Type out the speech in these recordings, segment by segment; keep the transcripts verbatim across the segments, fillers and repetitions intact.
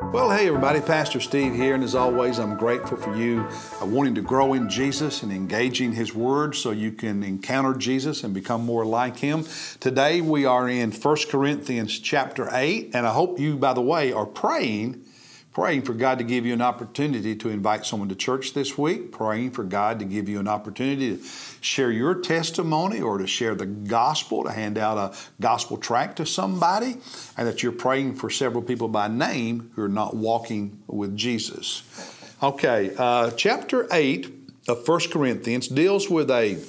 Well, hey everybody, Pastor Steve here, and as always, I'm grateful for you uh, wanting to grow in Jesus and engaging His Word so you can encounter Jesus and become more like Him. Today we are in First Corinthians chapter eight, and I hope you, by the way, are praying Praying for God to give you an opportunity to invite someone to church this week, praying for God to give you an opportunity to share your testimony or to share the gospel, to hand out a gospel tract to somebody, and that you're praying for several people by name who are not walking with Jesus. Okay, uh, chapter eight of First Corinthians deals with a,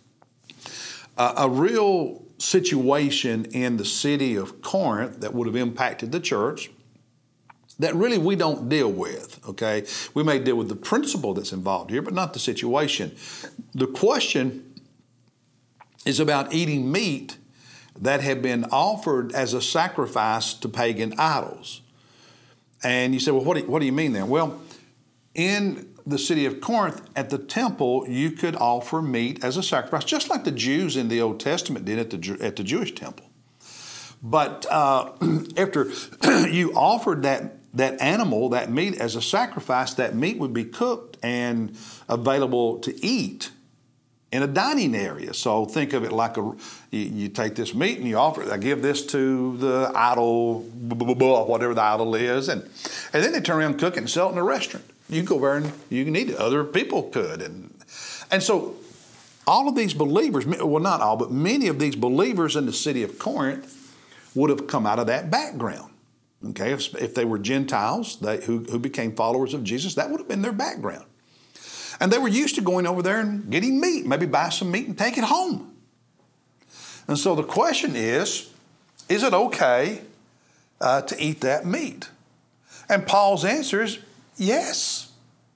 a, a real situation in the city of Corinth that would have impacted the church, that really we don't deal with, okay? We may deal with the principle that's involved here, but not the situation. The question is about eating meat that had been offered as a sacrifice to pagan idols. And you say, well, what do you, what do you mean there? Well, in the city of Corinth, at the temple, you could offer meat as a sacrifice, just like the Jews in the Old Testament did at the, at the Jewish temple. But uh, after you offered that that animal, that meat as a sacrifice, that meat would be cooked and available to eat in a dining area. So think of it like a, you, you take this meat and you offer it. I give this to the idol, whatever the idol is, and and then they turn around and cook it and sell it in a restaurant. You can go there and you can eat it. Other people could, and and so all of these believers, well, not all, but many of these believers in the city of Corinth would have come out of that background. Okay, if, if they were Gentiles they, who, who became followers of Jesus, that would have been their background. And they were used to going over there and getting meat, maybe buy some meat and take it home. And so the question is, is it okay uh, to eat that meat? And Paul's answer is yes.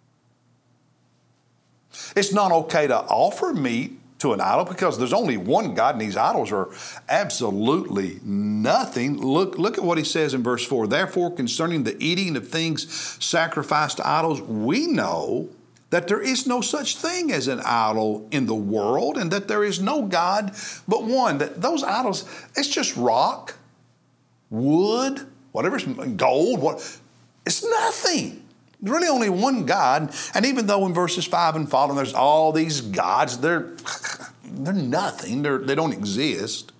It's not okay to offer meat to an idol because there's only one God and these idols are absolutely nothing. Look, look at what he says in verse four. Therefore, concerning the eating of things sacrificed to idols, we know that there is no such thing as an idol in the world and that there is no God but one. That those idols, it's just rock, wood, whatever's gold, what, it's nothing. There's really only one God, and even though in verses five and following there's all these gods, they're they're nothing. They're, they don't exist.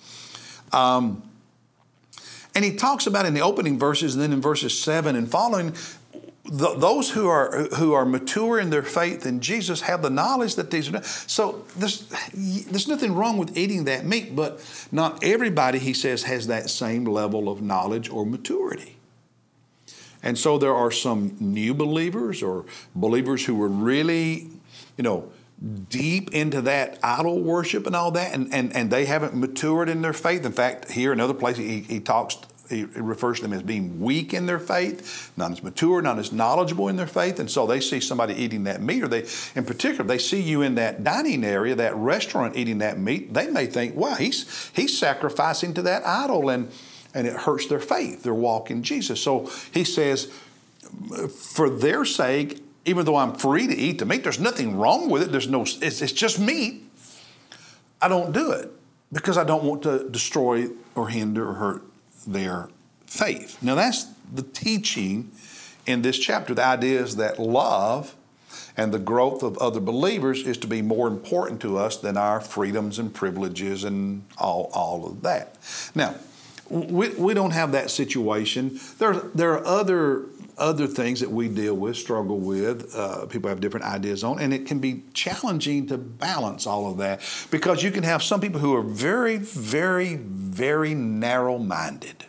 Um, and he talks about in the opening verses, and then in verses seven and following, the, those who are who are mature in their faith in Jesus have the knowledge that these are. So there's there's nothing wrong with eating that meat, but not everybody, he says, has that same level of knowledge or maturity. And so there are some new believers or believers who were really, you know, deep into that idol worship and all that, and, and, and they haven't matured in their faith. In fact, here in other places, he, he talks, he refers to them as being weak in their faith, not as mature, not as knowledgeable in their faith. And so they see somebody eating that meat, or they, in particular, they see you in that dining area, that restaurant eating that meat. They may think, wow, he's he's sacrificing to that idol, and And it hurts their faith, their walk in Jesus. So he says, for their sake, even though I'm free to eat the meat, there's nothing wrong with it. There's no, it's, it's just meat. I don't do it because I don't want to destroy or hinder or hurt their faith. Now that's the teaching in this chapter. The idea is that love and the growth of other believers is to be more important to us than our freedoms and privileges and all, all of that. Now, We, we don't have that situation. There, there are other other things that we deal with, struggle with, uh, people have different ideas on, and it can be challenging to balance all of that because you can have some people who are very, very, very narrow-minded.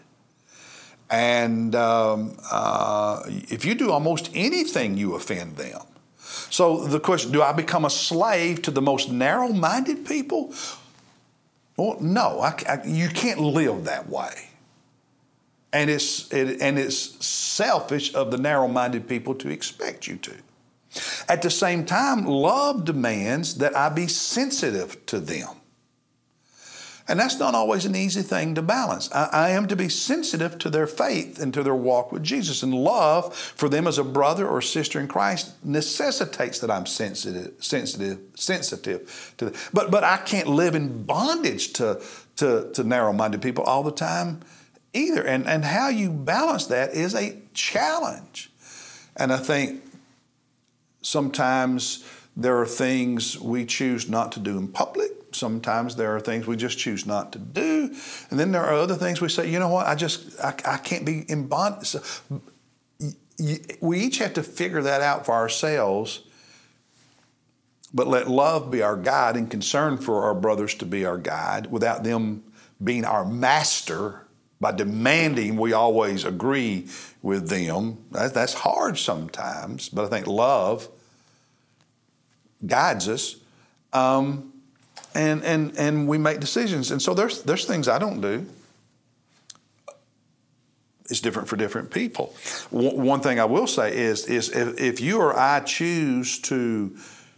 And um, uh, if you do almost anything, you offend them. So the question, do I become a slave to the most narrow-minded people? Well, no, I, I, you can't live that way. And it's, it, and it's selfish of the narrow-minded people to expect you to. At the same time, love demands that I be sensitive to them. And that's not always an easy thing to balance. I, I am to be sensitive to their faith and to their walk with Jesus. And love for them as a brother or sister in Christ necessitates that I'm sensitive, sensitive, sensitive to them. But, but I can't live in bondage to, to, to narrow-minded people all the time either. And, and how you balance that is a challenge. And I think sometimes there are things we choose not to do in public. Sometimes there are things we just choose not to do. And then there are other things we say, you know what, I just, I, I can't be in bondage. So, we each have to figure that out for ourselves, but let love be our guide and concern for our brothers to be our guide without them being our master by demanding we always agree with them. That, that's hard sometimes, but I think love guides us, um, and, and, and we make decisions. And so there's, there's things I don't do. It's different for different people. One thing I will say is, is if, if you or I choose to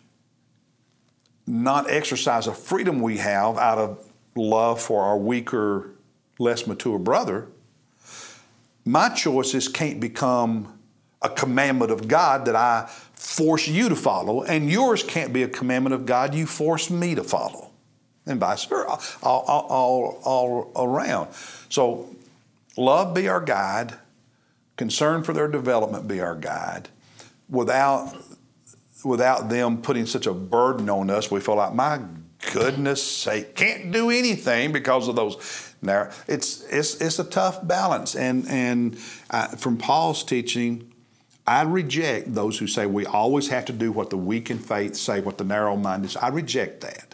not exercise a freedom we have out of love for our weaker, less mature brother, my choices can't become a commandment of God that I force you to follow, and yours can't be a commandment of God you force me to follow, and vice versa, all, all, all, all around. So love be our guide, concern for their development be our guide, without, without them putting such a burden on us. We feel like, my goodness sake, can't do anything because of those. Now, it's, it's, it's a tough balance. And, and uh, from Paul's teaching, I reject those who say we always have to do what the weak in faith say, what the narrow-minded say. I reject that.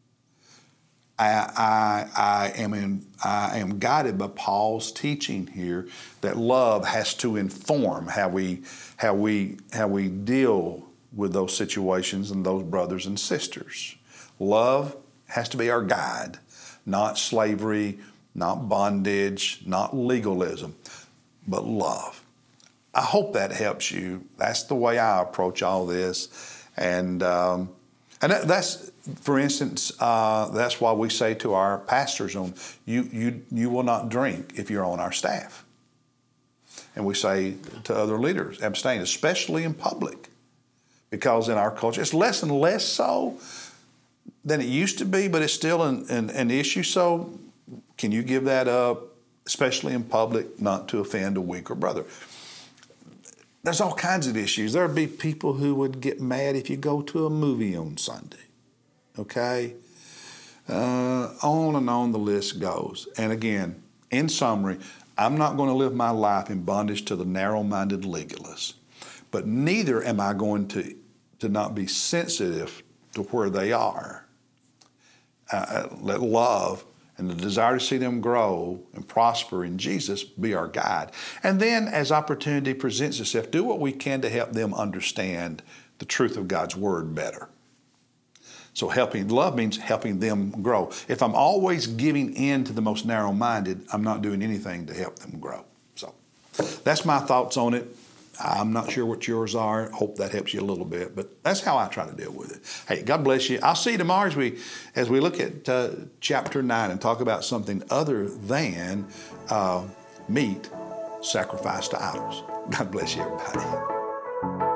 I, I, I, am in, I am guided by Paul's teaching here that love has to inform how we, how we, how we deal with those situations and those brothers and sisters. Love has to be our guide, not slavery, not bondage, not legalism, but love. I hope that helps you. That's the way I approach all this. And, um, and that, that's, for instance, uh, that's why we say to our pastors, on you, you, you will not drink if you're on our staff. And we say to other leaders, abstain, especially in public, because in our culture, it's less and less so than it used to be, but it's still an, an, an issue. So can you give that up, especially in public, not to offend a weaker brother? There's all kinds of issues. There'd be people who would get mad if you go to a movie on Sunday, okay? Uh, on and on the list goes. And again, in summary, I'm not going to live my life in bondage to the narrow-minded legalists, but neither am I going to, to not be sensitive to where they are. Uh, let love and the desire to see them grow and prosper in Jesus be our guide. And then as opportunity presents itself, do what we can to help them understand the truth of God's Word better. So helping, love means helping them grow. If I'm always giving in to the most narrow-minded, I'm not doing anything to help them grow. So that's my thoughts on it. I'm not sure what yours are. Hope that helps you a little bit, but that's how I try to deal with it. Hey, God bless you. I'll see you tomorrow as we as we look at uh, chapter nine and talk about something other than uh, meat sacrificed to idols. God bless you, everybody.